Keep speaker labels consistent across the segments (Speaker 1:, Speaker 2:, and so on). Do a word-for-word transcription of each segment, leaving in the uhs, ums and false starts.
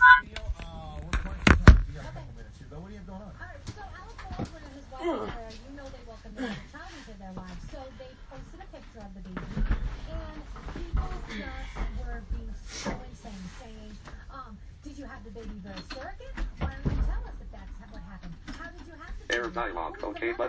Speaker 1: Error dialogue. Okay, but.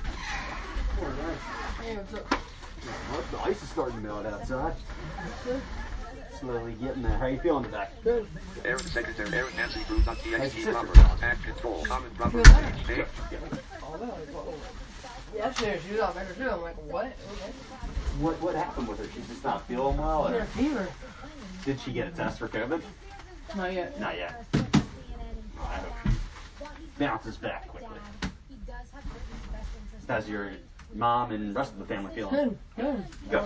Speaker 2: Hey, what's up?
Speaker 3: What? The ice is starting to melt outside. Slowly getting there. How you feeling today?
Speaker 2: Good.
Speaker 1: Error secretary. Error Nancy Cruz on T X T
Speaker 3: Hey,
Speaker 1: Robert.
Speaker 3: sister.
Speaker 1: Act control. Common Robert.
Speaker 2: Good.
Speaker 1: Hey.
Speaker 2: Yesterday she was out better too. I'm like, what? Okay.
Speaker 3: What What happened with her? She's just not feeling well?
Speaker 2: She had
Speaker 3: Or
Speaker 2: a fever.
Speaker 3: did she get a test for COVID?
Speaker 2: Not yet.
Speaker 3: Not yet. I hope she bounces back quickly. How's your mom and rest of the family feeling?
Speaker 2: Good. Good.
Speaker 3: Good.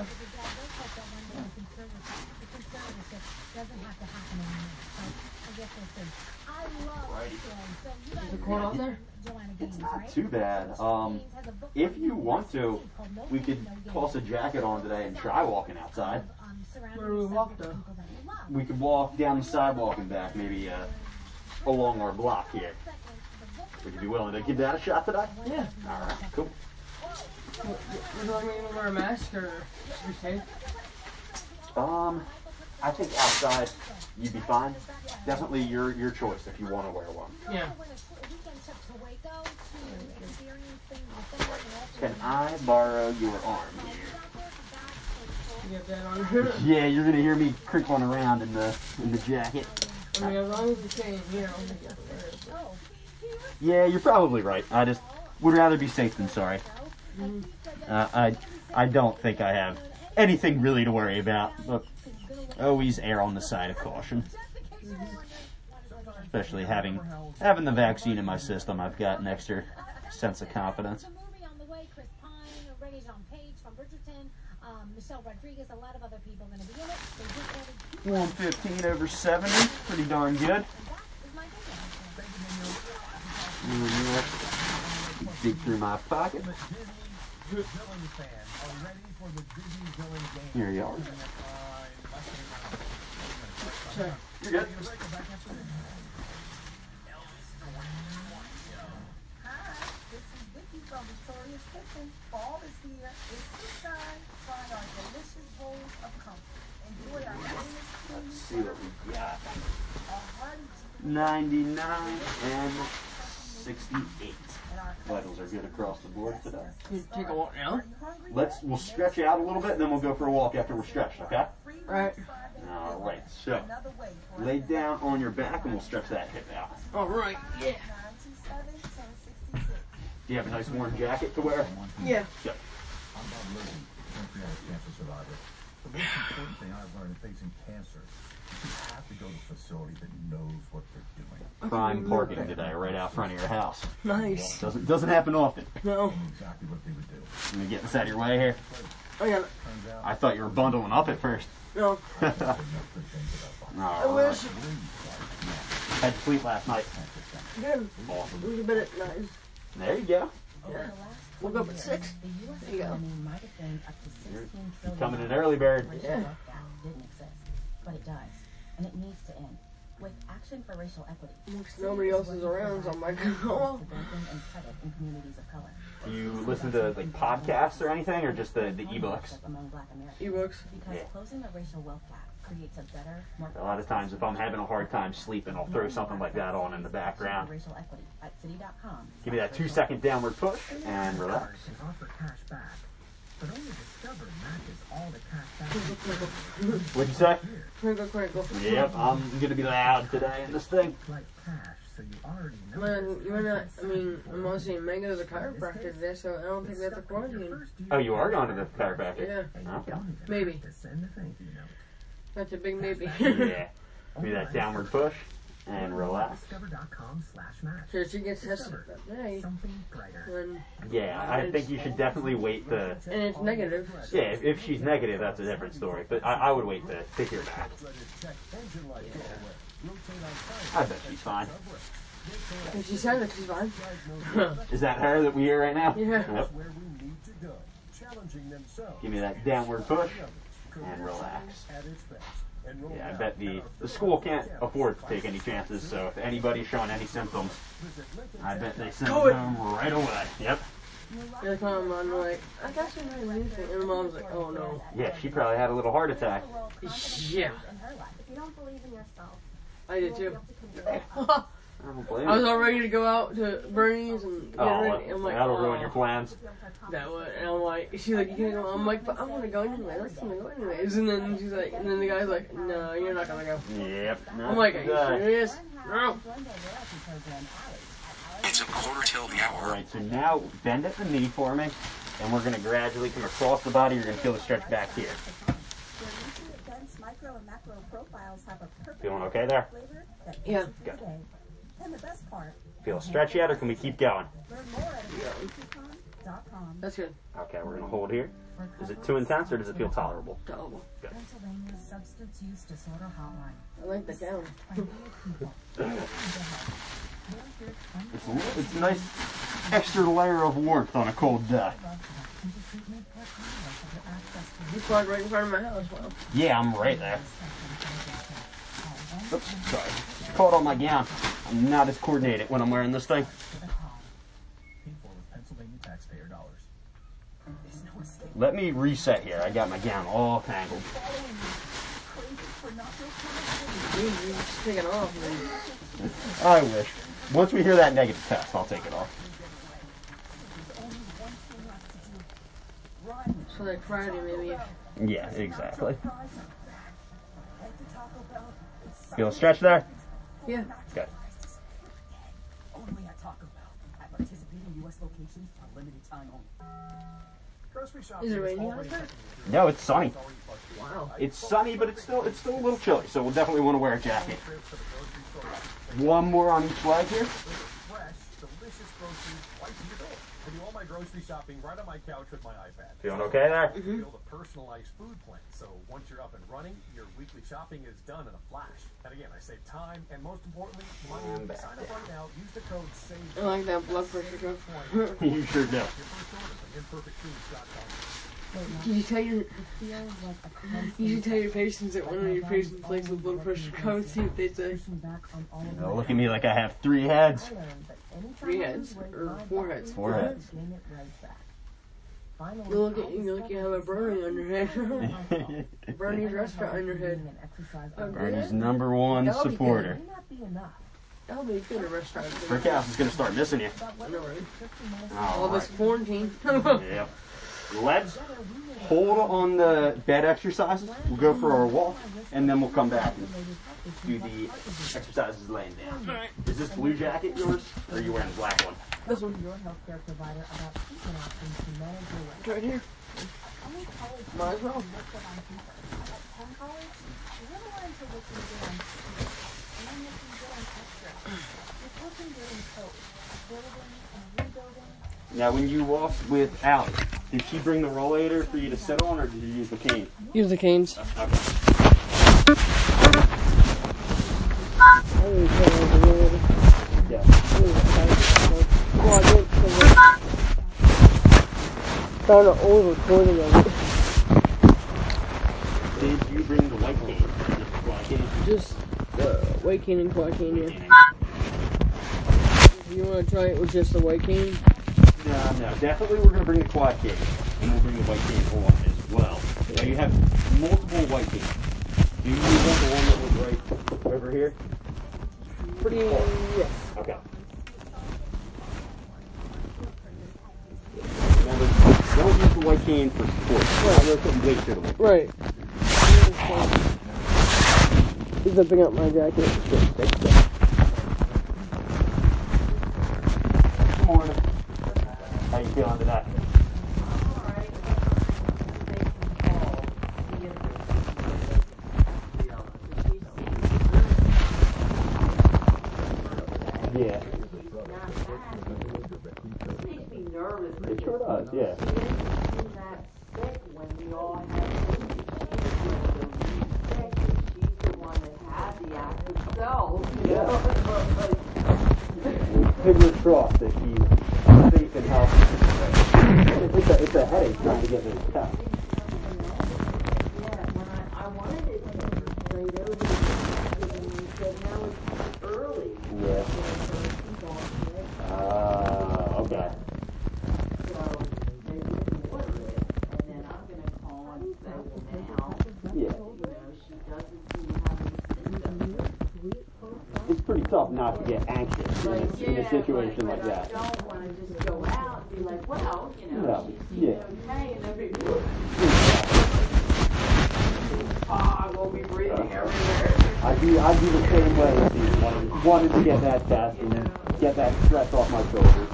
Speaker 2: Is it cold out there?
Speaker 3: It's not too bad. Um, if you want to, we could toss a jacket on today and try walking outside.
Speaker 2: Where do we walk though?
Speaker 3: We could walk down the sidewalk and back, maybe uh, along our block here. Would you be willing to give that a shot today?
Speaker 2: Yeah.
Speaker 3: All right, cool.
Speaker 2: Would you like me to wear a mask or be safe?
Speaker 3: Um, I think outside you'd be fine. Definitely your your choice if you want to wear one.
Speaker 2: Yeah.
Speaker 3: Can I borrow your arm here?
Speaker 2: You get that on.
Speaker 3: Yeah, you're gonna hear me crinkling around in the in the jacket.
Speaker 2: I mean, as long as you stay in here, I don't think you have to wear it.
Speaker 3: Yeah, you're probably right. I just would rather be safe than sorry. Uh, I I don't think I have anything really to worry about, but always err on the side of caution. Especially having having the vaccine in my system, I've got an extra sense of confidence. one fifteen over seventy, pretty darn good. Dig through my pocket. Here you are.
Speaker 2: Sure.
Speaker 3: You're good.
Speaker 4: Fall is here. It's the time. Find our delicious bowls of comfort. Enjoy our famous
Speaker 3: Let's see what we got.
Speaker 4: a hearty
Speaker 3: ninety-nine and sixty-eight. Vitals are good across the board today.
Speaker 2: You take a walk now?
Speaker 3: Let's we'll stretch out a little bit, and then we'll go for a walk after we're stretched. Okay?
Speaker 2: Right.
Speaker 3: All right. So lay down on your back, and we'll stretch that hip out.
Speaker 2: All right. Yeah.
Speaker 3: Do you have a nice warm jacket to wear?
Speaker 2: Yeah.
Speaker 3: Good.
Speaker 5: I'm Bob Lilly, pancreatic cancer survivor. The most important thing I've learned in facing cancer is you have to go to a facility that knows what they're doing.
Speaker 3: Prime parking today, right out front of your house.
Speaker 2: Nice.
Speaker 3: Doesn't doesn't happen often.
Speaker 2: No.
Speaker 5: They knew exactly what they would do.
Speaker 3: Let me get this out of your way here.
Speaker 2: I got it.
Speaker 5: Turns out,
Speaker 3: I thought you were bundling up at first.
Speaker 2: No.
Speaker 5: there's enough good things about Bob.
Speaker 2: I
Speaker 3: All right.
Speaker 2: wish.
Speaker 3: Had to sleep last night.
Speaker 2: Good.
Speaker 3: Awesome.
Speaker 2: It was a bit at night.
Speaker 3: There you go.
Speaker 2: Yeah. Woke up at six. There you go.
Speaker 3: You're coming in early, bird.
Speaker 2: Yeah.
Speaker 6: Didn't exist, but it does, and it needs to end. With Action for Racial Equity,
Speaker 2: Looks nobody else is around, so I'm like, oh.
Speaker 6: and credit in communities of color.
Speaker 3: Do you listen to like podcasts or anything, or just the, the ebooks?
Speaker 6: Among Black Americans.
Speaker 2: E-books.
Speaker 6: Because
Speaker 3: Yeah.
Speaker 6: closing the racial wealth gap creates a better, more
Speaker 3: A lot of times, if I'm having a hard time sleeping, I'll throw something like that on in the background.
Speaker 6: Racial equity at city dot com.
Speaker 3: Give me that two second downward push and relax.
Speaker 7: Can offer cash back, but only Discover matches all the cash back.
Speaker 3: What'd you say?
Speaker 2: Crinkle, crinkle.
Speaker 3: Yep, I'm gonna be loud today in this thing.
Speaker 7: Like cash, so you already know.
Speaker 2: Man, you're not, I mean, I'm also seeing Mango's a chiropractor today, so I don't think that's a quarantine.
Speaker 3: Oh, you are going to the chiropractor?
Speaker 2: Yeah.
Speaker 3: Okay.
Speaker 2: Maybe.
Speaker 7: To send a thank you note.
Speaker 2: That's a big maybe.
Speaker 3: Yeah. Give me that downward push and relax.
Speaker 7: Discover dot com slash match.
Speaker 2: So she gets tested that day,
Speaker 7: Something brighter.
Speaker 2: when,
Speaker 3: Yeah, I think you should definitely wait to.
Speaker 2: and it's negative.
Speaker 3: Yeah, if, if she's negative, that's a different story. But I, I would wait to, to hear back. I bet she's fine.
Speaker 2: And she said that she's fine.
Speaker 3: Is that her that we hear right now?
Speaker 2: Yeah.
Speaker 3: Yep.
Speaker 5: Where we need to go, challenging themselves
Speaker 3: Give me that downward push and relax.
Speaker 5: at its best. Enroll
Speaker 3: Yeah, I
Speaker 5: now
Speaker 3: bet
Speaker 5: at
Speaker 3: the,
Speaker 5: our
Speaker 3: the school can't afford to take any chances, so if anybody's showing any symptoms,
Speaker 5: Visit Lincoln
Speaker 3: I bet they send
Speaker 2: Go
Speaker 3: them home right away. Yep.
Speaker 2: They call my mom like, I got some anything. And the mom's like, oh no.
Speaker 3: Yeah, she probably had a little heart attack.
Speaker 2: Yeah.
Speaker 8: If you don't believe in yourself,
Speaker 2: I did too.
Speaker 3: I don't blame
Speaker 2: I was
Speaker 3: you.
Speaker 2: all ready to go out to Bernie's and get
Speaker 3: Oh,
Speaker 2: ready. I'm like,
Speaker 3: that'll
Speaker 2: oh,
Speaker 3: ruin your plans.
Speaker 2: that would. And I'm like, she's like, you gonna go? I'm like, but I'm gonna go anyway. Let's gonna go anyways. And then she's like, and then the guy's like, no, you're not gonna go.
Speaker 3: Yep.
Speaker 2: I'm like, are you serious? No.
Speaker 9: It's a quarter till the hour.
Speaker 3: Alright, so now bend at the knee for me, and we're going to gradually come across the body. You're going to feel the stretch back here.
Speaker 4: Dense micro and macro profiles have a perfect
Speaker 3: Feeling okay there?
Speaker 4: flavor that
Speaker 2: Yeah.
Speaker 4: fits you for the day. And the best part,
Speaker 3: Feel a stretch yet, or can we keep going?
Speaker 4: learn more at Nutricon dot com.
Speaker 2: That's good.
Speaker 3: Okay, we're going to hold here. Is it too intense, or does it feel tolerable?
Speaker 2: Terrible.
Speaker 6: Pennsylvania's Substance Use Disorder Hotline.
Speaker 2: I like the gown.
Speaker 3: It's a, it's a nice extra layer of warmth on a cold day.
Speaker 2: You parked right in front of my house. Wow.
Speaker 3: Yeah, I'm right there. Oops, sorry. Caught on my gown. I'm not as coordinated when I'm wearing this thing.
Speaker 5: Paid for with Pennsylvania taxpayer dollars.
Speaker 3: Let me reset here. I got my gown all tangled.
Speaker 2: Jeez, you're just taking off.
Speaker 3: I wish. Once we hear that negative test, I'll take it off.
Speaker 2: So like Friday maybe.
Speaker 3: Yeah, exactly. Feel a stretch there?
Speaker 2: Yeah.
Speaker 3: Good.
Speaker 7: Only at Taco Bell. At participating U S locations for limited time only. Grocery shopping
Speaker 2: Is it raining outside?
Speaker 3: No, it's sunny.
Speaker 2: Wow.
Speaker 3: It's sunny, but it's still it's still a little chilly, so we'll definitely want to wear a jacket. One more on each leg here.
Speaker 5: Fresh, delicious groceries right to your door. I do all my grocery shopping right on my couch with my iPad.
Speaker 3: Feeling okay there?
Speaker 5: Build a personalized food plan, so once you're up and running, your weekly shopping is done in a flash. And again, I save time and most importantly, money.
Speaker 3: And back
Speaker 5: Sign up right now. Use the code SAVE.
Speaker 2: I like that blood pressure cuff.
Speaker 3: You sure do.
Speaker 5: Your first order from imperfect foods dot com.
Speaker 2: Did you tell your you should tell your patients that one of your patients likes a blood pressure cuff, see what they say.
Speaker 3: Don't look at me like I have three heads.
Speaker 2: Three heads or four heads.
Speaker 3: Four heads.
Speaker 2: You look at you look you have a Bernie on your head. Bernie's restaurant on your head. Oh,
Speaker 3: Bernie's
Speaker 2: good.
Speaker 3: number one
Speaker 2: That'll be
Speaker 3: supporter.
Speaker 2: That'll be good at restaurant.
Speaker 3: Brickhouse is gonna start missing you.
Speaker 2: I know, right?
Speaker 3: All
Speaker 2: All this
Speaker 3: right.
Speaker 2: quarantine.
Speaker 3: Yep. Let's hold on the bed exercises. We'll go for our walk, and then we'll come back and do the exercises laying down. Is this blue jacket yours, or are you wearing the black one?
Speaker 2: This one.
Speaker 6: Your healthcare provider about treatment options to manage your weight.
Speaker 2: It's right here. Might as well.
Speaker 3: Now, when you walked with Allie, did she bring the rollator for you to sit on, or did you use the cane?
Speaker 2: Use the canes.
Speaker 3: Okay. Yeah.
Speaker 2: Well, I did because I found an old recording of it.
Speaker 3: Did you bring the white cane? Just the black cane?
Speaker 2: Just the white cane and quad cane, yeah. You want to try it with just the white cane?
Speaker 3: No, no. Definitely we're going to bring the quad cane, and we'll bring the white cane on as well. Now, you have multiple white canes. Do you want the one that was right over here?
Speaker 2: Pretty, yes.
Speaker 3: Okay. Remember, don't use the white cane for support. Right. I'm going to put weight to the
Speaker 2: Right. He's zipping up my jacket.
Speaker 3: Good morning. How you feeling today? Yeah.
Speaker 10: Makes me nervous.
Speaker 3: It sure does, yeah.
Speaker 10: She's not sick when we all had sick. She's the one that had the active cells, you know?
Speaker 3: Fingers crossed that she's safe and healthy. It's a, it's a headache trying to get this test.
Speaker 10: Yeah, when I, I wanted it to straight over the and you said now it's early.
Speaker 3: Yeah. Uh, okay.
Speaker 10: So they wouldn't order it, and then I'm going to call and say, well, now,
Speaker 3: Yeah.
Speaker 10: you know, she doesn't seem to have any symptoms.
Speaker 3: It's pretty tough not to get anxious in, a,
Speaker 10: Like,
Speaker 3: in a
Speaker 10: yeah,
Speaker 3: situation
Speaker 10: but,
Speaker 3: like
Speaker 10: but
Speaker 3: that.
Speaker 10: I don't want to just go out and be like, well, you know,
Speaker 3: No,
Speaker 10: she's
Speaker 3: yeah.
Speaker 10: okay, and then be, ah, I won't be breathing everywhere.
Speaker 3: I'd be, I'd be the same way if you wanted, wanted to get that test and get that stress off my shoulders.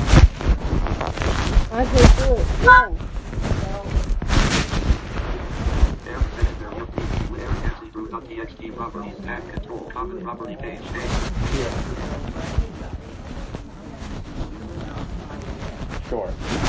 Speaker 2: I can do it. No.
Speaker 1: .txt properties tab control common property page name.
Speaker 3: Yeah. Sure.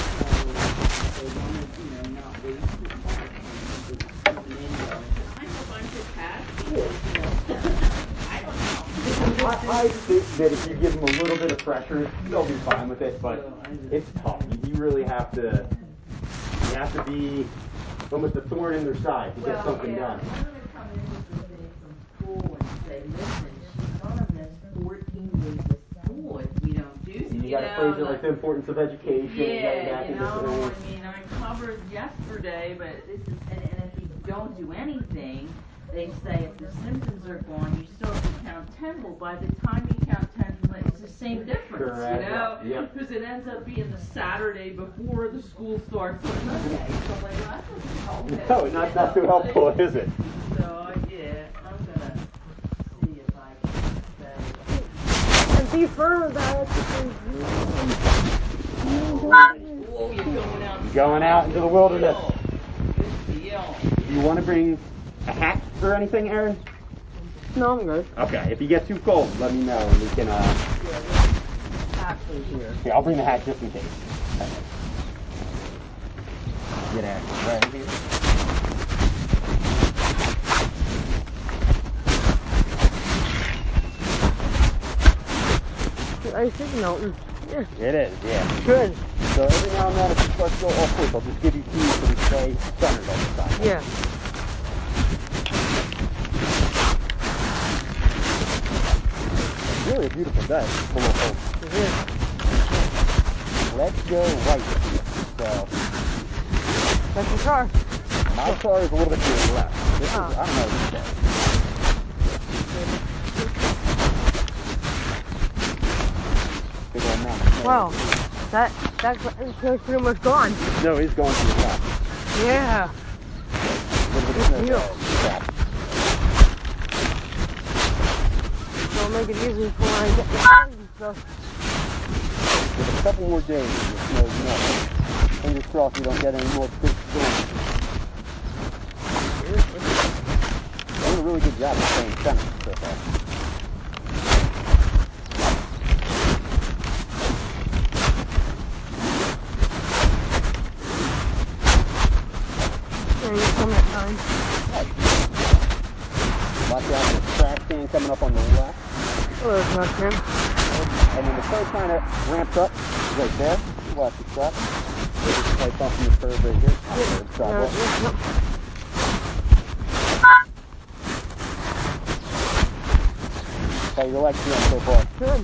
Speaker 3: I, I think that if you give them a little bit of pressure, they'll be fine with it, but it's tough. You, you really have to, you have to be almost a thorn in their side to get
Speaker 10: Well,
Speaker 3: something
Speaker 10: yeah,
Speaker 3: done.
Speaker 10: I'm going to come in with this thing from school and say, listen, she's going to miss fourteen days of school if we don't do something.
Speaker 3: You gotta phrase it like the importance of education.
Speaker 10: Yeah,
Speaker 3: and
Speaker 10: you
Speaker 3: get back into
Speaker 10: know,
Speaker 3: things.
Speaker 10: I mean, I covered yesterday, but this is, and, and if you don't do anything, they say if the symptoms are gone, you still have to count ten. Well, by the time you count ten, it's the same difference,
Speaker 3: Correct.
Speaker 10: you know?
Speaker 3: Yep.
Speaker 10: Because it ends up being the Saturday before the school starts on Monday. So I'm like, well, that doesn't help it.
Speaker 3: No, not, not too helpful, is it?
Speaker 10: So, yeah, I'm going to see if I can say.
Speaker 2: And be firm about it because
Speaker 10: Oh, you're going out.
Speaker 3: Going out into the wilderness.
Speaker 10: Good deal.
Speaker 3: Do you want to bring a hat or anything, Aaron?
Speaker 2: no, I'm good.
Speaker 3: Okay, if you get too cold, let me know and we can, uh...
Speaker 2: Actually, here.
Speaker 3: Here, I'll bring the hat just in case. Get Aaron right here.
Speaker 2: The ice is melting. Yeah.
Speaker 3: It is, yeah.
Speaker 2: Good.
Speaker 3: So every now and then, if it starts to go off course, I'll just give you keys so we stay centered all the time.
Speaker 2: Yeah.
Speaker 3: It's really a beautiful day. It's a little cold.
Speaker 2: It is.
Speaker 3: Let's go right here. So,
Speaker 2: That's your car.
Speaker 3: my car is a little bit to the left. This
Speaker 2: Oh.
Speaker 3: is, I don't know this day. Big old mountain.
Speaker 2: Wow. That, that car's pretty much gone.
Speaker 3: No, he's going to the left.
Speaker 2: Yeah.
Speaker 3: A little bit of snow
Speaker 2: Yeah.
Speaker 3: there. Yeah.
Speaker 2: It'll make it easy for when I get the cars and stuff.
Speaker 3: With a couple more days of the snow melting. Fingers crossed we don't get any more big storms. Doing a really good job of staying centered so far.
Speaker 2: Yeah, you come at time.
Speaker 3: Watch out for the trash can coming up on the left.
Speaker 2: Oh, there's not him.
Speaker 3: And when the curve kind of ramps up, right there, watch the truck. There's a slight bump in the curve right here.
Speaker 2: Yeah.
Speaker 3: Curve, sidewalk.
Speaker 2: Yeah, yeah,
Speaker 3: How your legs feeling so far?
Speaker 2: Good.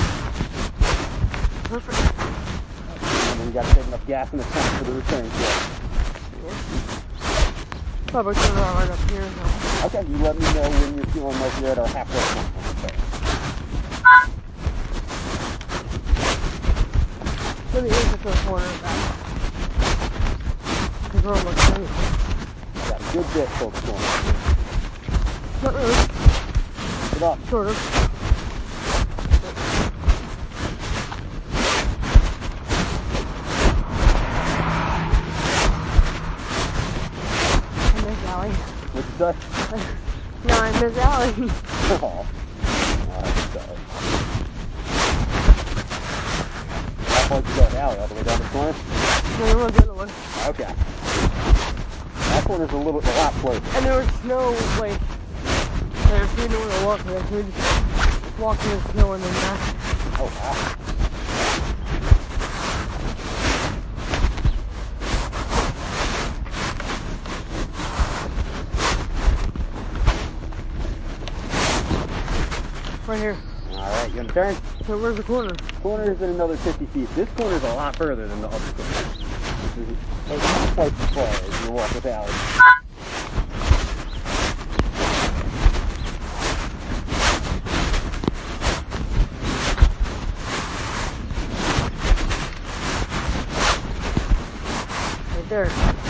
Speaker 2: Perfect.
Speaker 3: And then you got to save enough gas in the tank for the return trip.
Speaker 2: Probably turn around right up here. So.
Speaker 3: Okay, you let me know when you're feeling like you're at our halfway point. Okay.
Speaker 2: Let me look at the corner of that. The road looks nice.
Speaker 3: Got a good bit focused on it.
Speaker 2: Not really.
Speaker 3: Get up.
Speaker 2: Sort of. I miss Allie.
Speaker 3: What'd you say?
Speaker 2: No, I miss Allie.
Speaker 3: Oh. Alright, sorry. How far did you go with Allie? All the way down the corner?
Speaker 2: No, we're the other one.
Speaker 3: Okay. That corner's a little, a lot closer.
Speaker 2: And there was snow, like, like we didn't know where to walk, like, we just walked in the snow and then back.
Speaker 3: Oh, wow.
Speaker 2: Right here.
Speaker 3: Alright, you want to turn?
Speaker 2: So where's the corner?
Speaker 3: Corner is in another fifty feet. This corner is a lot further than the other corner. This is like twice as far as you walk with Alex.
Speaker 2: Right there.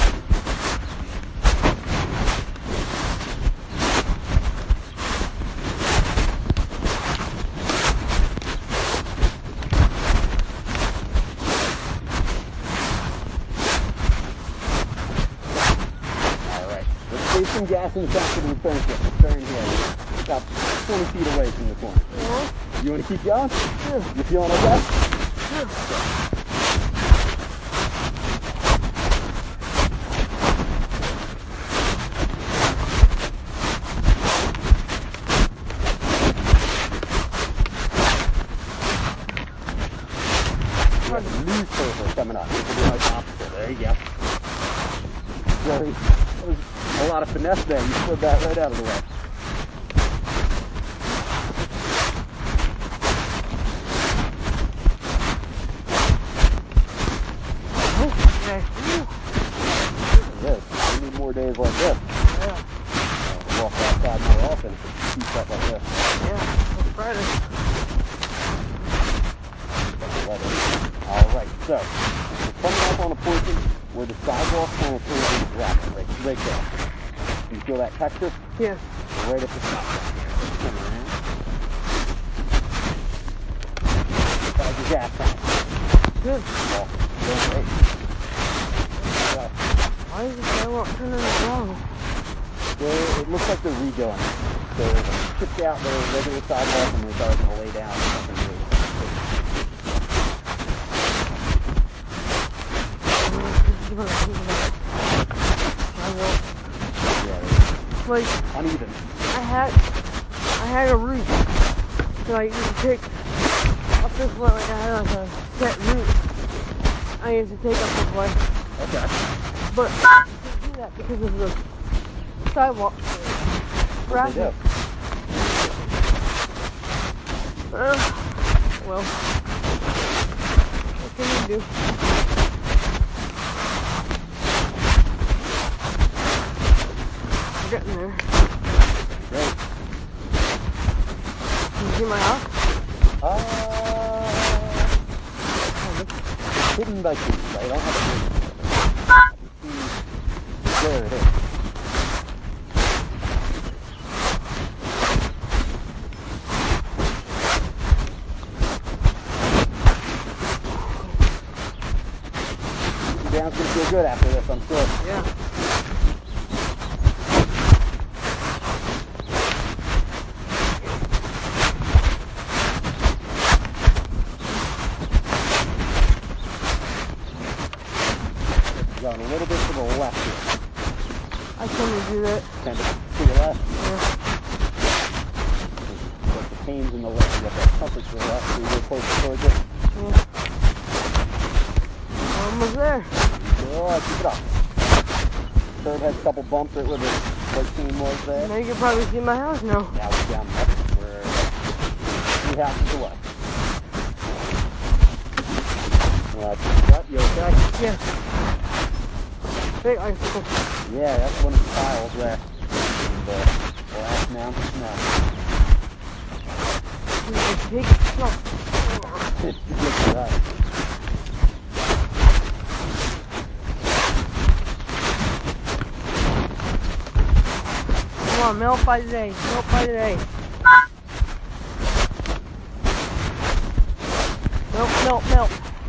Speaker 3: There's some gas in the tank of the turn here. Turn here. About twenty feet away from the corner. Uh-huh. You want to keep going? Yeah. You feeling okay?
Speaker 2: Yeah.
Speaker 3: You have a newspaper coming up. It's a nice obstacle. There you go. Very. A lot of finesse there. You slid that right out of the way.
Speaker 2: Okay.
Speaker 3: This. We need more days like this.
Speaker 2: Yeah.
Speaker 3: Uh, walk outside more often if it keeps up like this.
Speaker 2: Yeah. It's Friday.
Speaker 3: Alright, so we're coming up on a portion where the sidewalk kind of turns into gravel, right, right there. You feel that texture?
Speaker 2: Yeah.
Speaker 3: Right at the top. Come around. How's your gas tank?
Speaker 2: Good.
Speaker 3: Well, doing great. So,
Speaker 2: why is the sidewalk turning around?
Speaker 3: they, it looks like they're redoing it. So they chipped out their regular sidewalk and they're starting to lay down something new.
Speaker 2: Like
Speaker 3: uneven.
Speaker 2: I had, I had a route so I used to take up this way. Like I had like a set route I used to take up this way.
Speaker 3: Okay.
Speaker 2: But I couldn't do that because of the sidewalk.
Speaker 3: What do?
Speaker 2: Uh, well, what can you do? Getting there.
Speaker 3: Great.
Speaker 2: Can you see my house?
Speaker 3: Uh, it's hidden by trees. I don't have a tree. I can see where it is. Down's gonna feel good after this, I'm sure.
Speaker 2: Yeah.
Speaker 3: Going a little bit to the left here.
Speaker 2: I tend to do that.
Speaker 3: Tend to to the left.
Speaker 2: Yeah.
Speaker 3: With the pains in the left, you have that comfort to the left, so you're closer towards it.
Speaker 2: Yeah. Almost there.
Speaker 3: Alright, keep it up. Third has a couple bumps right where the white team was there.
Speaker 2: Now you can probably see my house now.
Speaker 3: Now we're down left. We're three houses away. Uh, what? You okay?
Speaker 2: Yeah. Big icicle.
Speaker 3: Yeah, that's one of the piles there. And, uh, the last mound of snow.
Speaker 2: It's a big truck.
Speaker 3: It's ridiculous.
Speaker 2: Come on, melt by today. Melt by today. Melt, melt, melt.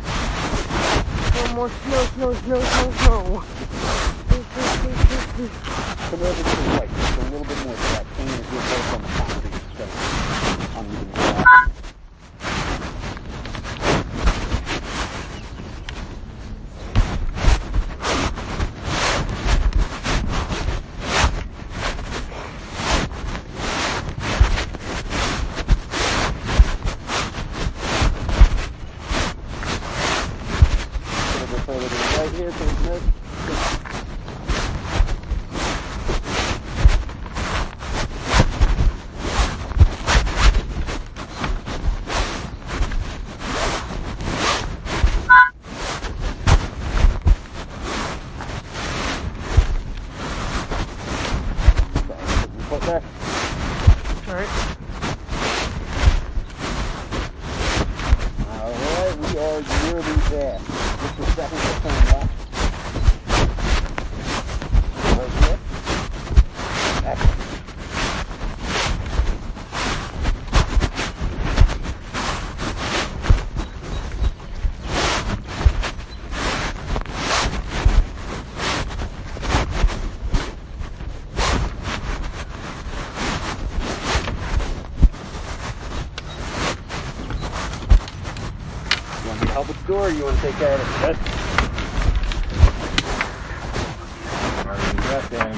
Speaker 2: No more snow, snow, snow, snow, snow.
Speaker 3: Come over to the right, just a little bit more so that pain is real close on the concrete instead of uneven grass. A little bit further to the right here, towards this. are really fast. Just a second to turn back. Right here. Excellent. Help with the door, or you want to take care of it? Good. Alright, breath in.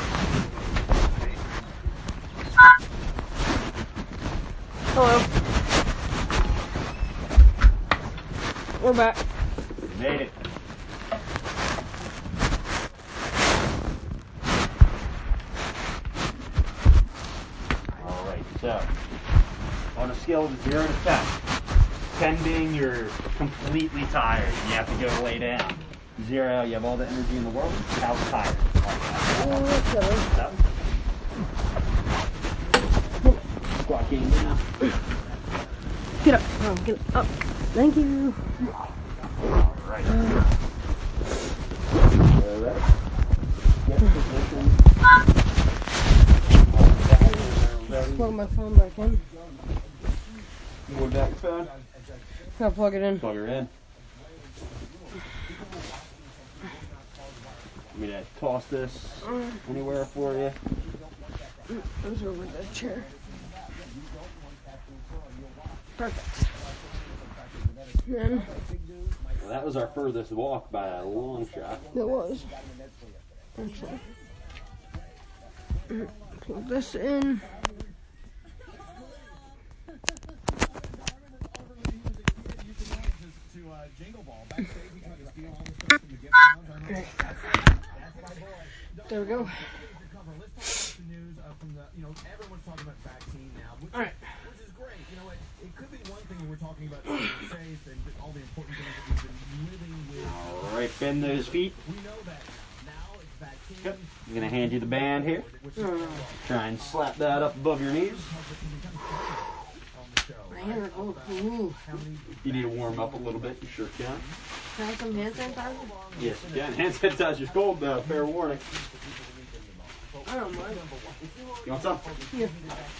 Speaker 2: Hello. We're back.
Speaker 3: You made it. Alright, so on a scale of zero to ten. ten being you're completely tired and you have to go lay down. Zero, you have all the energy in the world. How tired? Squat game now.
Speaker 2: Get up. Oh, get up. Thank you.
Speaker 3: Alright. Alright. Get position.
Speaker 2: Plug my phone back in.
Speaker 3: More back phone.
Speaker 2: Gotta plug it in.
Speaker 3: Plug her in. I'm gonna toss this anywhere for you.
Speaker 2: Those are over the chair. Perfect. Then
Speaker 3: Well, that was our furthest walk by a long shot.
Speaker 2: it was. Actually. Plug this in. There we go.
Speaker 7: Everyone's talking about vaccine now, which,
Speaker 2: All right.
Speaker 7: which is great. You know, it, it could be one thing when we're talking about staying safe and all the important things that we've been living with.
Speaker 3: All right, bend those feet.
Speaker 7: We know that now it's vaccine.
Speaker 3: Good. I'm gonna hand you the band here. Try and slap that up above your knees.
Speaker 2: My hands are cold. Ooh.
Speaker 3: If you need to warm up a little bit, you sure can.
Speaker 2: Can I have some hand sanitizer?
Speaker 3: Yes, you can. Hand sanitizer's cold, though. Fair warning.
Speaker 2: I don't mind.
Speaker 3: You want some?
Speaker 2: Yeah.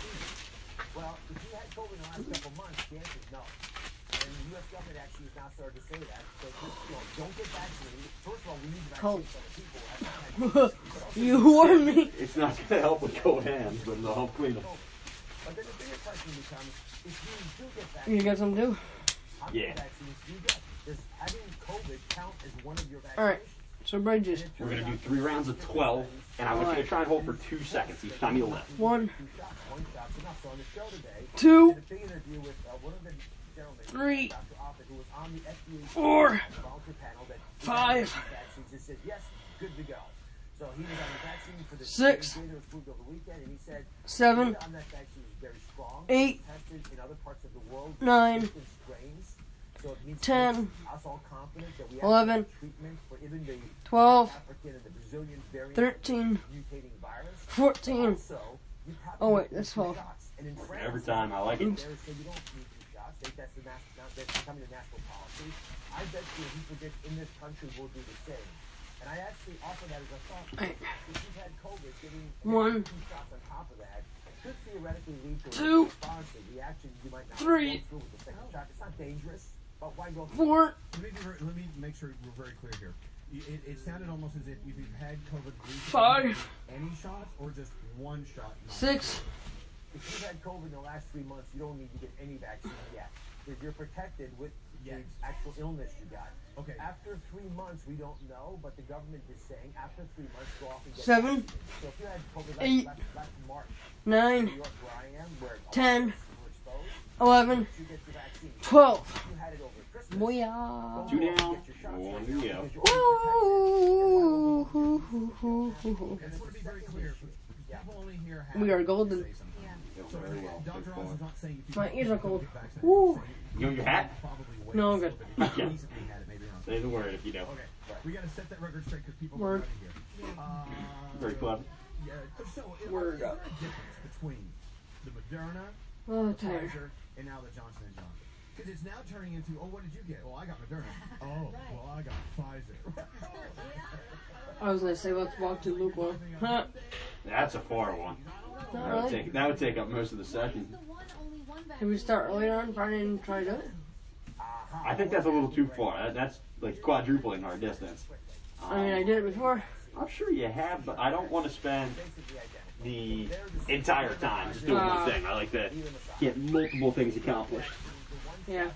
Speaker 7: Well, if you had COVID in the last couple months, the answer is no. And the U S government actually has now started to say that. So just, you know, don't get vaccinated. First of all, we need to
Speaker 2: Cold.
Speaker 7: vaccinate other people.
Speaker 2: You warned me.
Speaker 3: It's not gonna help with cold hands, but it'll help clean them.
Speaker 7: But then the bigger question becomes, if you do get
Speaker 2: You
Speaker 7: vaccinated,
Speaker 2: got some too?
Speaker 7: how many
Speaker 3: Yeah.
Speaker 7: vaccines do you get? Does having COVID count as one of your vaccinations?
Speaker 2: All right. So bridges.
Speaker 3: We're gonna do three rounds of twelve, and I want you to try and hold for two seconds each time you lift.
Speaker 2: One,
Speaker 7: Two shots, one shot's enough. So on the show today,
Speaker 2: two,
Speaker 7: did a big interview with uh, one of the gentlemen,
Speaker 2: three,
Speaker 7: Doctor Offit, who was on the F D A
Speaker 2: four,
Speaker 7: volunteer panel that
Speaker 2: five,
Speaker 7: vaccines just said yes, good to go. So he was on the vaccine for the
Speaker 2: six,
Speaker 7: data was approved over the weekend, and he said
Speaker 2: seven,
Speaker 7: data on that vaccine is very strong.
Speaker 2: eight,
Speaker 7: Tested in other parts of the world,
Speaker 2: nine,
Speaker 7: different strains. So it means
Speaker 2: ten,
Speaker 7: us all confident that we
Speaker 2: eleven,
Speaker 7: have treatment for even the
Speaker 2: twelve,
Speaker 7: African and the Brazilian variant
Speaker 2: thirteen,
Speaker 7: mutating virus.
Speaker 2: fourteen.
Speaker 7: Also, you probably
Speaker 2: Oh wait,
Speaker 7: need
Speaker 2: that's
Speaker 7: two
Speaker 2: twelve.
Speaker 7: shots. And in France,
Speaker 3: Every time, I like it.
Speaker 7: they say you don't need two shots. They, that's the national, now that's becoming the national policy. I bet you he predicts in this country will do the same. And I actually offer that as a thought.
Speaker 2: Right.
Speaker 7: If you've had COVID, getting
Speaker 2: One,
Speaker 7: two shots on top of that could theoretically lead to
Speaker 2: two,
Speaker 7: a response, a reaction you might not
Speaker 2: three,
Speaker 7: go through with the second shot. It's not dangerous, but why go through?
Speaker 2: four,
Speaker 11: Let me, be very- let me make sure we're very clear here. You- It, it sounded almost as if if you've had COVID recently,
Speaker 2: five,
Speaker 11: any shots or just one shot. not
Speaker 2: six,
Speaker 7: If you've had COVID in the last three months, you don't need to get any vaccine yet. If you're protected with
Speaker 11: Yes.
Speaker 7: the actual illness you got.
Speaker 11: Okay.
Speaker 7: After three months, we don't know, but the government is saying after three months, go off and get
Speaker 2: seven,
Speaker 7: vaccinated. So if you had COVID last,
Speaker 2: eight,
Speaker 7: last, last March,
Speaker 2: nine,
Speaker 7: New York, where I am, where a lot of
Speaker 2: ten,
Speaker 7: us were exposed,
Speaker 2: eleven,
Speaker 7: you get the vaccine.
Speaker 2: twelve.
Speaker 7: If you had it over Christmas,
Speaker 2: Booyah.
Speaker 3: Two
Speaker 7: go off
Speaker 3: down,
Speaker 7: and get your shots
Speaker 3: one
Speaker 7: right
Speaker 3: to
Speaker 7: now
Speaker 3: go.
Speaker 7: because you're already protected.
Speaker 2: Woo.
Speaker 11: I just want to be very clear. People only here have
Speaker 2: We are
Speaker 11: to
Speaker 2: golden.
Speaker 11: say something.
Speaker 1: Yeah.
Speaker 11: So Doctor Oz is not saying if you
Speaker 2: My
Speaker 11: don't
Speaker 2: ears are
Speaker 11: get
Speaker 2: cold.
Speaker 11: vaccinated,
Speaker 2: Woo.
Speaker 11: he's saying
Speaker 3: You want your hat?
Speaker 11: probably wait
Speaker 2: No, I'm
Speaker 11: a
Speaker 2: good.
Speaker 11: little bit. If you
Speaker 3: Yeah.
Speaker 11: recently had it, maybe not.
Speaker 3: Say the word if you know.
Speaker 11: Okay, we got to set that record straight because people
Speaker 2: Word.
Speaker 11: are here. Uh,
Speaker 3: Very clever.
Speaker 11: Yeah. So, is,
Speaker 2: Word
Speaker 11: is there
Speaker 2: up.
Speaker 11: a difference between the Moderna,
Speaker 2: Oh, tired.
Speaker 11: Pfizer, and now the Johnson and Johnson? Because it's now turning into, oh, what did you get? Well, I got Moderna. Oh, well, I got Pfizer.
Speaker 2: I was gonna say let's walk to lukewarm. Huh?
Speaker 3: That's a far one. That would
Speaker 2: Really?
Speaker 3: take that would take up most of the session.
Speaker 2: Can we start earlier on Friday and try to do it?
Speaker 3: I think that's a little too far. That, that's like quadrupling our distance.
Speaker 2: I mean, I did it before.
Speaker 3: I'm sure you have, but I don't want to spend the entire time just doing
Speaker 2: Uh,
Speaker 3: one thing. I like to get multiple things accomplished.
Speaker 2: Yeah.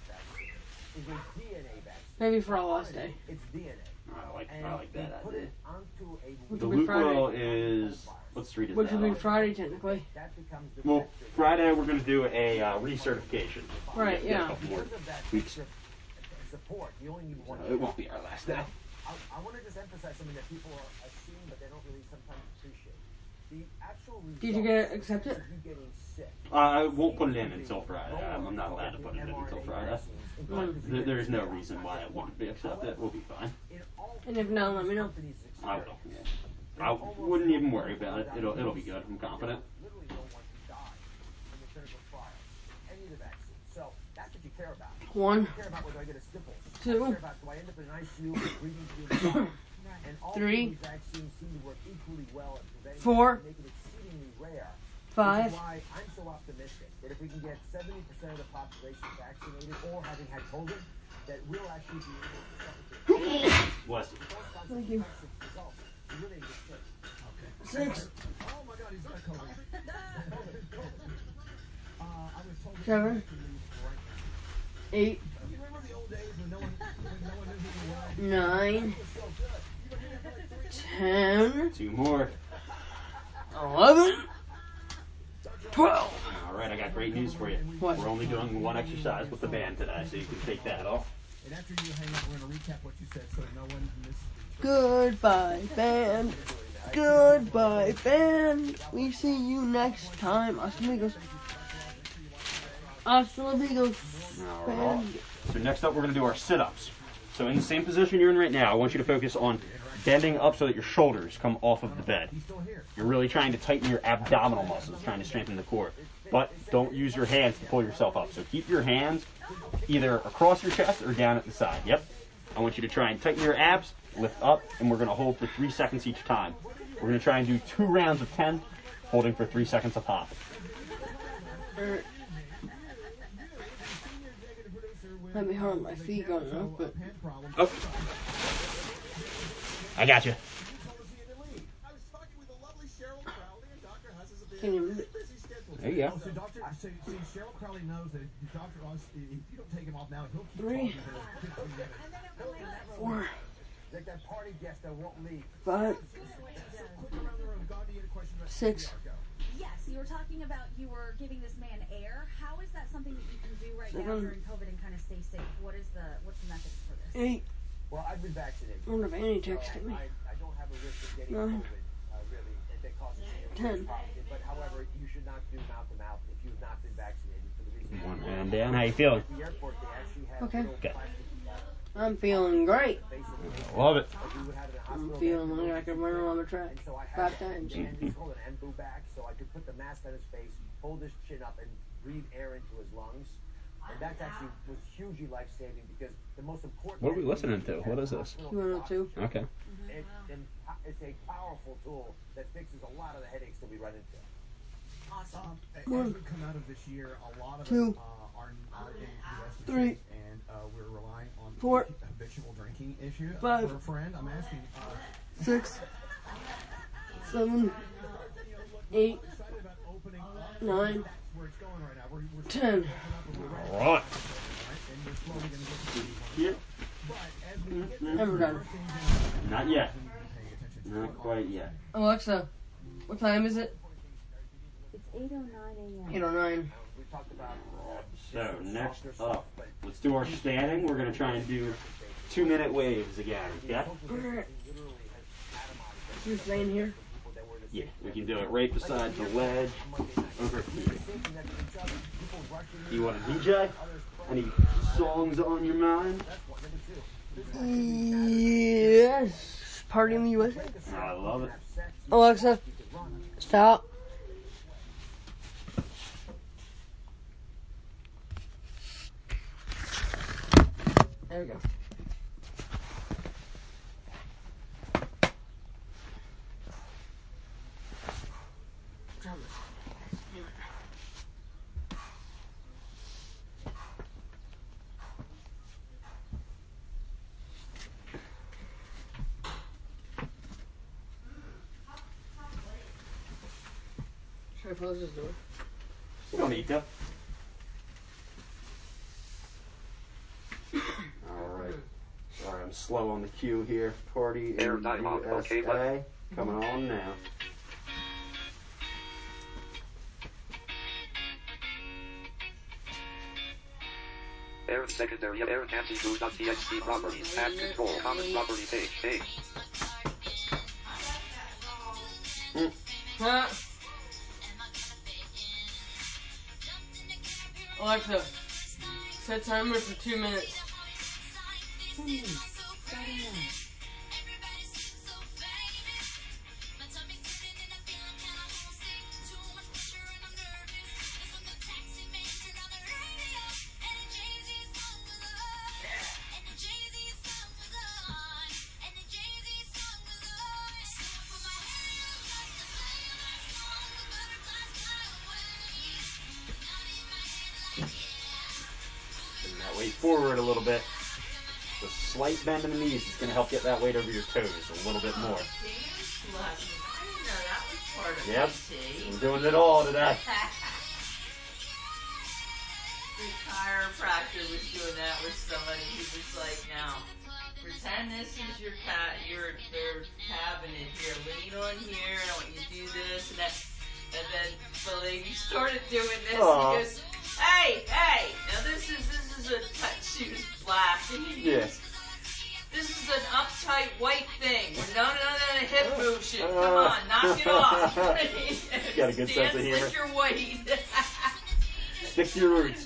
Speaker 2: Maybe for a last day.
Speaker 3: I like I like that idea.
Speaker 2: Which
Speaker 3: The
Speaker 2: will be
Speaker 3: loop roll
Speaker 2: Friday.
Speaker 3: is what street is
Speaker 2: Which
Speaker 3: that
Speaker 2: will be
Speaker 3: on?
Speaker 2: Friday technically.
Speaker 3: Well, Friday we're going to do a uh, recertification.
Speaker 2: Right,
Speaker 3: Get a
Speaker 2: yeah.
Speaker 3: couple more weeks.
Speaker 7: Support. You only need one.
Speaker 3: So it won't be our last day.
Speaker 7: I, I want to just emphasize something that people are assume, but they don't really sometimes appreciate. The actual
Speaker 2: Did you get accept it?
Speaker 7: you getting sick.
Speaker 3: Uh, I won't put it in until Friday. I'm, I'm not allowed to put it in until Friday.
Speaker 2: Mm.
Speaker 3: There, there's no reason why it won't be accepted. We'll be fine.
Speaker 2: And if not, let me know.
Speaker 3: I will. Yeah. I wouldn't even worry about it. It'll it'll be good. I'm confident.
Speaker 7: Literally no one can die in the clinical trial. Any of the vaccines. So that's what you care about.
Speaker 2: One.
Speaker 7: You care about whether I get a stipple.
Speaker 2: Two.
Speaker 7: You care about do I end up in an I C U with breathing tube. And all
Speaker 2: Three.
Speaker 7: of these vaccines seem to work equally well at preventing
Speaker 2: Four.
Speaker 7: it, make it exceedingly rare.
Speaker 2: Five.
Speaker 7: Which is why I'm so optimistic that if we can get seventy percent of the population vaccinated or having had COVID, that we'll actually be able to suffocate.
Speaker 3: Bless you.
Speaker 2: Thank you.
Speaker 7: Results. You're really in good shape.
Speaker 2: Six.
Speaker 11: Oh my God, he's got COVID. uh, I was told that
Speaker 2: Seven.
Speaker 11: you have to leave right now.
Speaker 2: Eight.
Speaker 11: You remember the old days when no one, when no one knew who you were?
Speaker 2: Nine. Ten.
Speaker 3: Two more.
Speaker 2: Eleven. Twelve.
Speaker 3: All right, I got great news for you.
Speaker 2: What?
Speaker 3: We're only doing one exercise with the band today, so you can take that off.
Speaker 11: And after you hang up, we're going to recap what you said so no one missed.
Speaker 2: Goodbye, band. Goodbye, band. We see you next time. Hasta amigos. Hasta amigos.
Speaker 3: All right.
Speaker 2: Band.
Speaker 3: So next up, we're going to do our sit-ups. So in the same position you're in right now, I want you to focus on bending up so that your shoulders come off of the bed. You're really trying to tighten your abdominal muscles, trying to strengthen the core. But don't use your hands to pull yourself up. So keep your hands either across your chest or down at the side. Yep. I want you to try and tighten your abs, lift up, and we're going to hold for three seconds each time. We're going to try and do two rounds of ten, holding for three seconds a pop.
Speaker 2: Let me hold my feet going up, but
Speaker 3: Oh. I got you.
Speaker 2: can you?
Speaker 3: There you go.
Speaker 11: So, Doctor, so, so Cheryl Crowley knows that if Doctor Oz, if you don't take him off now, he'll keep
Speaker 2: Three.
Speaker 11: talking for fifteen minutes.
Speaker 2: Four.
Speaker 7: Like that party guest that won't leave.
Speaker 2: Five.
Speaker 11: Quick around the room. Gandhi, you had a question about
Speaker 2: Six.
Speaker 11: C P R. Go.
Speaker 12: Yes, you were talking about you were giving this man air. How is that something that you can do right now
Speaker 2: Seven.
Speaker 12: during COVID and kind of stay safe? What is the what's the method for this?
Speaker 2: Eight.
Speaker 7: Well, I've been vaccinated.
Speaker 2: I wonder if Annie
Speaker 7: So
Speaker 2: texted me.
Speaker 7: I, I don't have a risk of getting
Speaker 2: Nine.
Speaker 7: COVID, uh, really, and that causes me a
Speaker 2: Ten.
Speaker 7: positive. But however, you should not do mouth to mouth if you've not been vaccinated for the reason.
Speaker 3: One hand down. How you feeling?
Speaker 7: At the airport, they actually have
Speaker 2: Okay.
Speaker 7: little
Speaker 3: Okay.
Speaker 7: plastic
Speaker 2: I'm feeling great.
Speaker 7: basically
Speaker 3: Love it.
Speaker 7: like we would have in a
Speaker 2: I'm
Speaker 7: hospital.
Speaker 2: feeling like I can run around the track
Speaker 7: And so I
Speaker 2: five
Speaker 7: had
Speaker 2: times.
Speaker 7: and it's called an embu back, so I could put the mask on his face, hold his chin up, and breathe air into his lungs. And that actually was hugely life-saving because the most important.
Speaker 3: What are we listening to? What is this?
Speaker 2: Q one oh two.
Speaker 3: Okay.
Speaker 7: It, and it's a powerful tool that fixes a lot of the headaches that we run into.
Speaker 11: Um, as
Speaker 2: One.
Speaker 11: we come out of this year, a lot of
Speaker 2: Two.
Speaker 11: us uh, are, are in U S
Speaker 2: Three.
Speaker 11: and uh, we're relying on
Speaker 2: Four.
Speaker 11: the habitual drinking issue.
Speaker 2: Five.
Speaker 11: For a friend, I'm asking. Uh,
Speaker 2: Six. Seven. Eight.
Speaker 11: excited about opening up.
Speaker 2: Nine.
Speaker 11: That's where it's going right now. We're, we're
Speaker 2: Ten.
Speaker 3: All right.
Speaker 11: and we're slowly going to get to
Speaker 3: Here.
Speaker 11: But as we get
Speaker 2: And we're done.
Speaker 3: Not yet.
Speaker 11: paying attention to
Speaker 3: Not quite yet.
Speaker 2: Alexa, what time is it?
Speaker 6: It's eight oh nine a m
Speaker 2: eight oh nine.
Speaker 7: We talked about
Speaker 3: So next up, let's do our standing. We're gonna try and do two minute waves again. Yeah.
Speaker 2: You staying here?
Speaker 3: Yeah. We can do it right beside the ledge. Over here. You want a D J? Any songs on your mind?
Speaker 2: Yes. Party in the U S A.
Speaker 3: I love it.
Speaker 2: Alexa, stop. There we go. Should I close this door?
Speaker 3: You don't need to. Alright. Sorry, I'm slow on the cue here. Party
Speaker 1: Air
Speaker 3: in
Speaker 1: dialogue,
Speaker 3: U S A.
Speaker 1: okay, button.
Speaker 3: Coming on now.
Speaker 1: Air secondary air anti-goo.txt properties. Add control common property page. Page.
Speaker 3: Mm.
Speaker 2: Huh? Alexa, set timer for two minutes.
Speaker 6: Ten minutes. Starting now.
Speaker 3: Bring that weight forward a little bit. The slight bend in the knees is going to help get that weight over your toes a little bit more. Yep, we're doing it all today.
Speaker 10: The chiropractor was doing that with somebody who was like, now, pretend this is your cat, your their cabinet here. Lean on here, and I want you to do this and that. And then the lady started doing this.
Speaker 3: Aww.
Speaker 10: He goes, hey, hey, now this is this is a touch. She was black. And he
Speaker 3: Yeah.
Speaker 10: goes, this is an uptight white thing. With no, no, no, no hip motion. Come on, knock it off.
Speaker 3: Got a good sense of
Speaker 10: Dance
Speaker 3: humor.
Speaker 10: with your weight.
Speaker 3: Stick to your roots.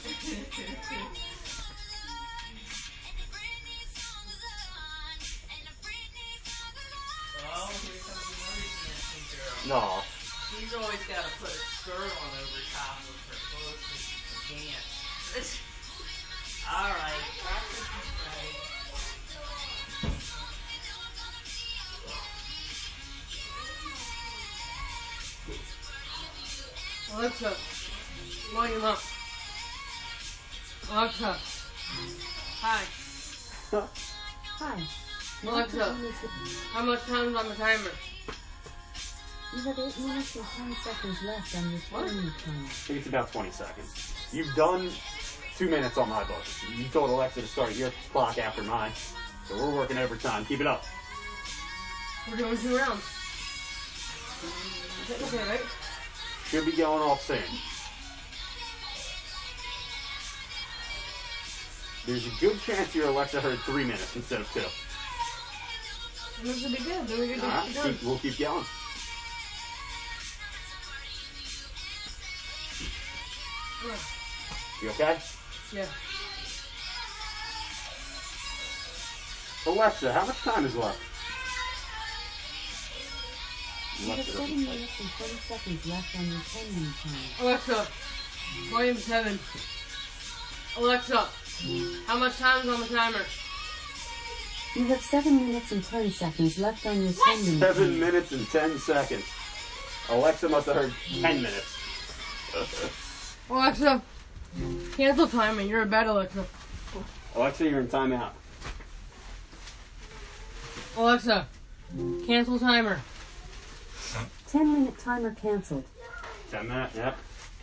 Speaker 10: Oh, here comes another dancing girl.
Speaker 3: No.
Speaker 10: She's always got to put a skirt on over top of her clothes so she can dance. All right, practice is right.
Speaker 2: Alexa, volume up. Alexa, hi.
Speaker 6: Hi.
Speaker 2: Alexa, how much time is on the timer?
Speaker 6: You have eight minutes and ten seconds left on your timing timer.
Speaker 3: I think it's about twenty seconds. You've done two minutes on my book. You told Alexa to start your clock after mine. So we're working overtime. Keep it up.
Speaker 2: We're doing two rounds. Is that okay, right?
Speaker 3: Should be going off soon. There's a good chance your Alexa heard three minutes instead of two.
Speaker 2: This should be good. Then we can
Speaker 3: All right,
Speaker 2: get it
Speaker 3: keep, we'll keep going.
Speaker 2: done.
Speaker 3: You okay?
Speaker 2: Yeah.
Speaker 3: Alexa, how much time is left?
Speaker 6: You have
Speaker 3: Alexa
Speaker 6: seven
Speaker 3: doesn't type.
Speaker 6: minutes and twenty seconds left on your timing timer.
Speaker 2: Alexa, volume seven. Alexa, how much time is on the timer?
Speaker 6: You have seven minutes and ten seconds left on your timing timer.
Speaker 3: Seven minutes and ten seconds. Alexa must have heard ten minutes.
Speaker 2: Alexa, cancel timing. You're a bad Alexa.
Speaker 3: Alexa, you're in timeout.
Speaker 2: Alexa, cancel timer.
Speaker 6: Ten minute timer canceled.
Speaker 3: Ten minutes, yep.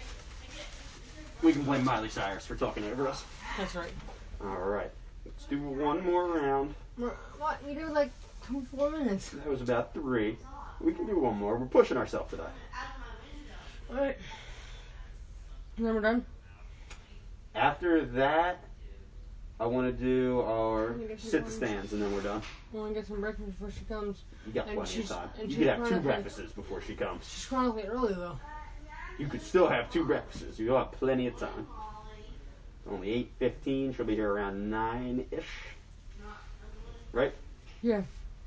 Speaker 3: We can blame Miley Cyrus for talking over us.
Speaker 2: That's right.
Speaker 3: Alright, let's do one more round.
Speaker 2: What? You did like two, four minutes.
Speaker 3: That was about three. We can do one more. We're pushing ourselves today.
Speaker 2: Alright. And then we're done?
Speaker 3: After that, I want to do our
Speaker 2: Let me get some
Speaker 3: sit the
Speaker 2: ones.
Speaker 3: stands and then we're done.
Speaker 2: I want to get some breakfast before she comes.
Speaker 3: You got
Speaker 2: And
Speaker 3: plenty of
Speaker 2: she's-
Speaker 3: time.
Speaker 2: and
Speaker 3: You
Speaker 2: she's
Speaker 3: could have two
Speaker 2: chronically-
Speaker 3: breakfasts before she comes.
Speaker 2: She's chronically early though.
Speaker 3: You could still have two breakfasts. You'll have plenty of time. Only eight fifteen. She'll be here around nine-ish. Right?
Speaker 2: Yeah.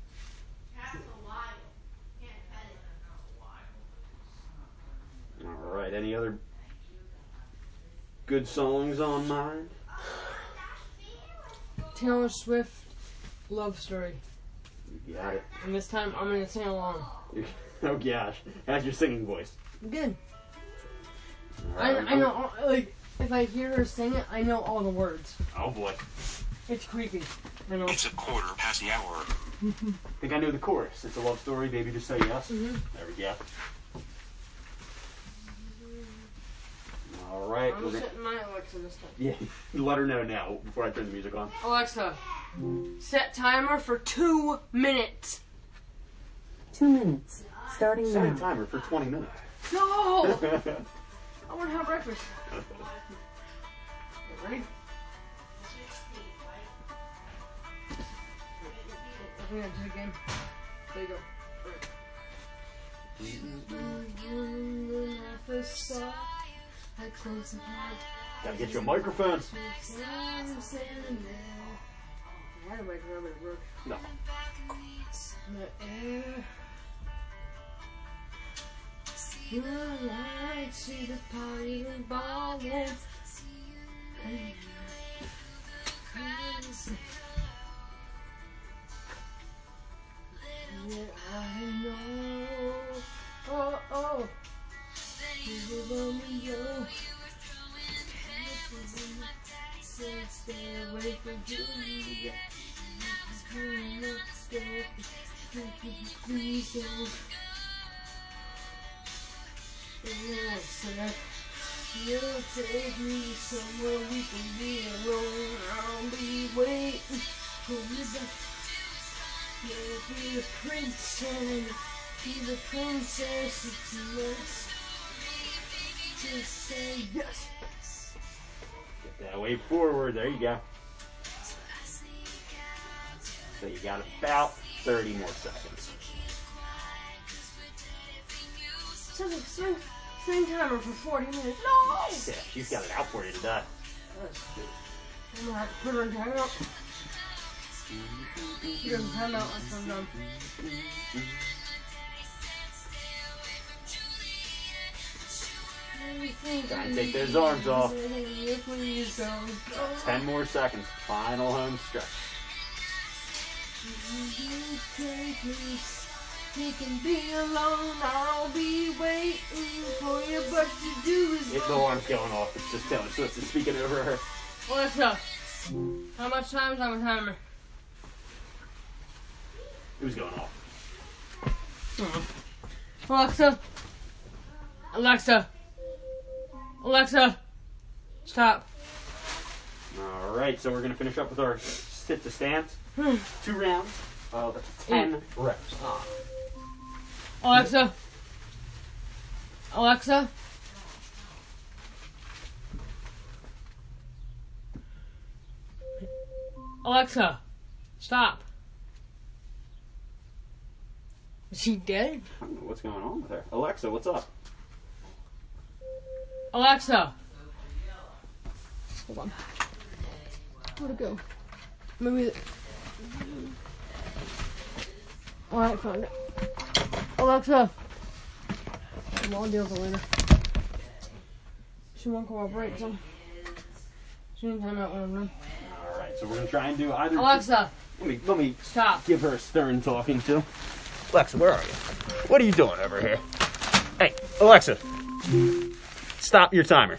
Speaker 3: Alright, any other good songs on mind?
Speaker 2: Taylor Swift love story.
Speaker 3: You got it.
Speaker 2: And this time I'm gonna sing along.
Speaker 3: Oh gosh, how's your singing voice?
Speaker 2: Good.
Speaker 3: Right.
Speaker 2: I, I know, all- like, if I hear her sing it, I know all the words.
Speaker 3: Oh boy.
Speaker 2: It's creepy. I know.
Speaker 9: It's a quarter past the hour.
Speaker 3: I think I know the chorus. It's a love story, baby, just say yes.
Speaker 2: Mhm.
Speaker 3: There we go. All right.
Speaker 2: I'm
Speaker 3: we're gonna-
Speaker 2: setting my Alexa this time.
Speaker 3: Yeah, let her know now before I turn the music on.
Speaker 2: Alexa, set timer for two minutes.
Speaker 13: Two minutes. Starting
Speaker 3: Set a
Speaker 13: now.
Speaker 3: timer for twenty minutes.
Speaker 2: No! I want to have breakfast. Ready? I think I did it again. There you go. I close
Speaker 3: Gotta get your microphones.
Speaker 2: I had a microphone, but it broke.
Speaker 3: No.
Speaker 2: The air. The lights, see the party and ballin'. Yeah, I know. Oh, oh. You will me, yo. Stay away from Julia. Please don't. Alexa, you'll take me somewhere we can be alone. I'll be waiting for you back. You'll be the prince and be the princess. It's nice. Just say yes.
Speaker 3: Get that way forward. There you go. So you got about thirty more seconds.
Speaker 2: So the same, same timer for forty minutes. No!
Speaker 3: Yeah, she's got it out for you today.
Speaker 2: I'm gonna have to put her in timeout. She doesn't timeout once I'm done.
Speaker 3: Try and take those arms off. Ten more seconds. Final home stretch.
Speaker 2: You can be alone, I'll be waiting for you, but you do is
Speaker 3: It, the alarm's going off. It's just Taylor Swift is speaking over her.
Speaker 2: Alexa, how much time is on the timer?
Speaker 3: It was going off.
Speaker 2: Alexa, Alexa, Alexa, stop.
Speaker 3: All right, so we're gonna finish up with our sit to stance. Two rounds of ten reps.
Speaker 2: Alexa, Alexa, Alexa, stop. Is she dead?
Speaker 3: I don't know what's going on with her. Alexa, what's up?
Speaker 2: Alexa. Hold on. Where'd it go? Maybe. The... Alright, found it. Alexa. Come on, deal with it later. She won't cooperate, so. She didn't time out when I'm done.
Speaker 3: All right, so we're gonna try and do either.
Speaker 2: Alexa.
Speaker 3: Let me let me
Speaker 2: stop.
Speaker 3: Give her a stern talking to. Alexa, where are you? What are you doing over here? Hey, Alexa, stop your timer.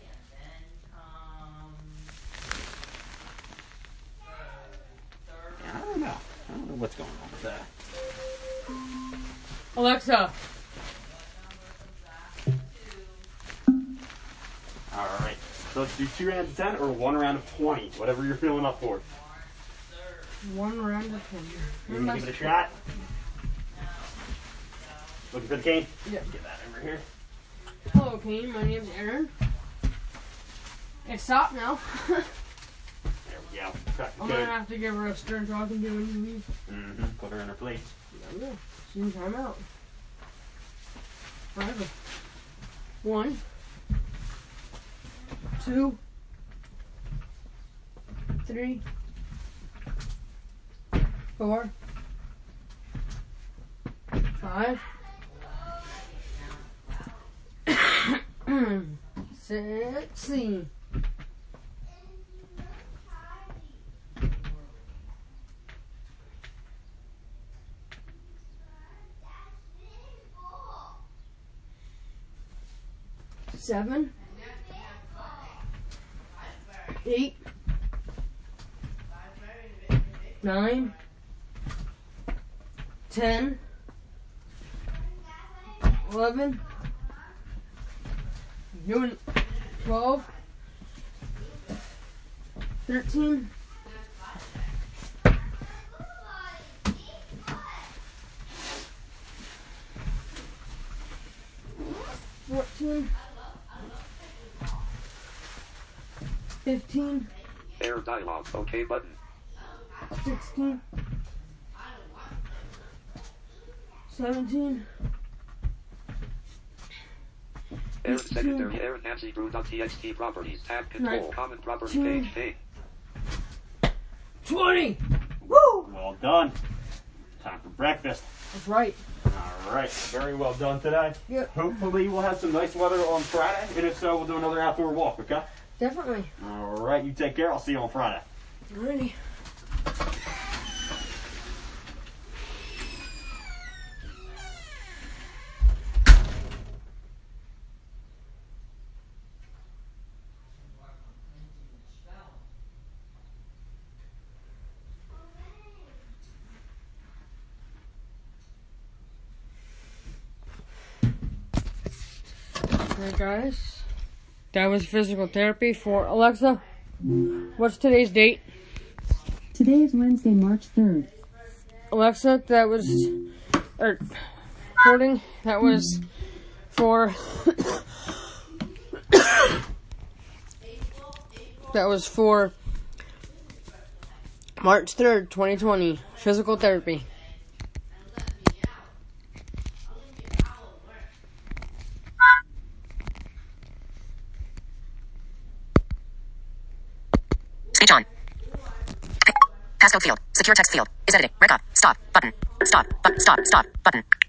Speaker 3: I don't know. I don't know what's going on with that.
Speaker 2: Alexa.
Speaker 3: All right, so let's do two rounds of ten or one round of twenty, whatever you're feeling up for.
Speaker 2: One round of ten.
Speaker 3: You gonna give it a shot? Looking for the cane?
Speaker 2: Yeah.
Speaker 3: Get that over here.
Speaker 2: Hello, Kane. My name's Aaron. It stopped now.
Speaker 3: There we go. Crack the
Speaker 2: I'm
Speaker 3: code.
Speaker 2: gonna have to give her a stern talking to when you leave.
Speaker 3: Mm-hmm. Put her in her place.
Speaker 2: Yeah, yeah. She can time out. Forever. One. Two. Three. Four. Five. Sixteen. seven, eight, nine, ten, eleven, doing twelve, thirteen, fourteen, fifteen,
Speaker 1: Error dialog. OK button.
Speaker 2: sixteen, seventeen,
Speaker 1: Error secondary. Error Nancy Brew.txt properties. Tab control.
Speaker 2: Nine,
Speaker 1: Common property
Speaker 2: two,
Speaker 1: page. Hey.
Speaker 2: twenty. Woo!
Speaker 3: Well done. Time for breakfast.
Speaker 2: That's right.
Speaker 3: All right. Very well done today.
Speaker 2: Yep.
Speaker 3: Hopefully we'll have some nice weather on Friday, and if so, we'll do another outdoor walk, okay?
Speaker 2: Definitely.
Speaker 3: All right. You take care. I'll see you on Friday.
Speaker 2: Alrighty. Alright guys, that was physical therapy for Alexa. What's today's date?
Speaker 13: Today is Wednesday, March third.
Speaker 2: Alexa, that was, er, recording, that was for, that was for March third, twenty twenty, physical therapy.
Speaker 14: Speech on. Passcode field. Secure text field. Is editing. Rec off. Stop. Button. Stop. Button. Stop. Stop. Button.